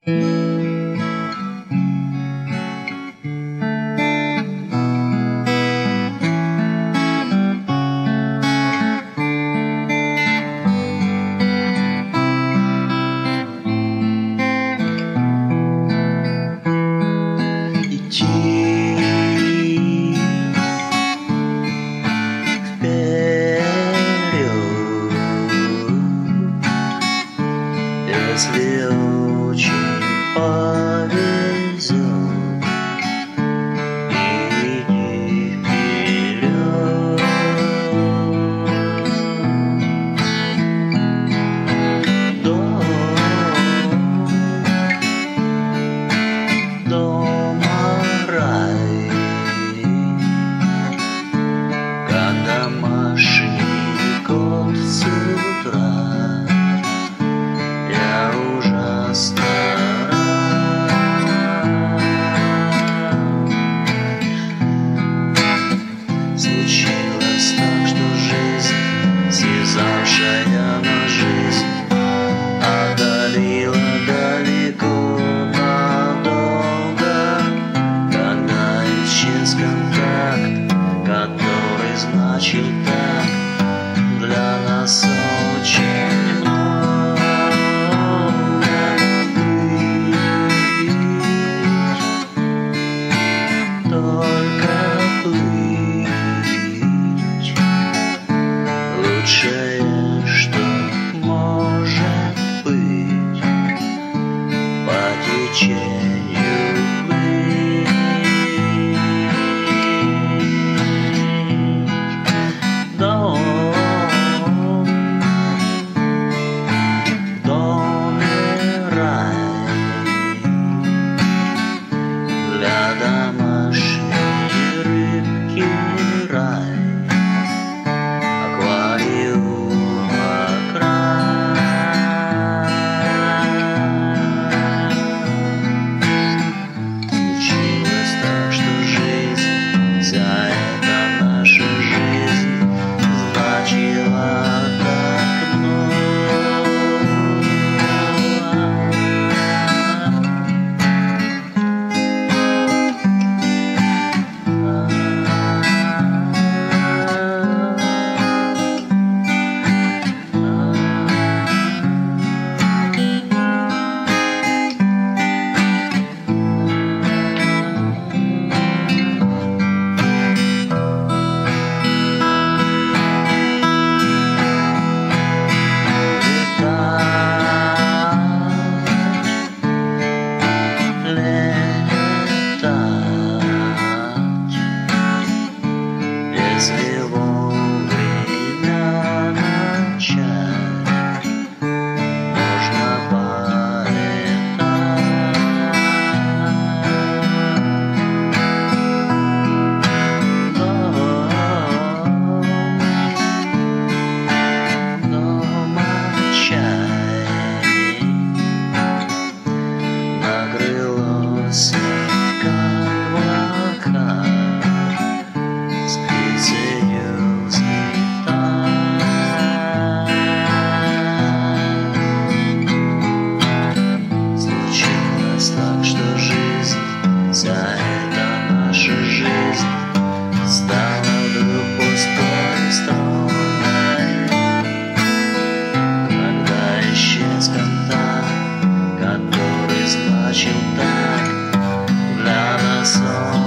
Если очень повезет, иди вперед. Дома рай, как домашний кот с утра. Случилось так, что жизнь, связавшая на жизнь, отдалила далеко надолго, когда исчез контакт, который значил так для нас очень много. Только плыть лучшее, что может быть, по течению плыть. В доме рай для домашней рыбки рай. Вся эта наша жизнь значила так много. Если вовремя начать, можно полетать. Дома чай накрылось облака. Случилось так, что жизнь, вся эта наша жизнь стала вдруг пустой, стройной, когда исчез контакт, который значил так для нас.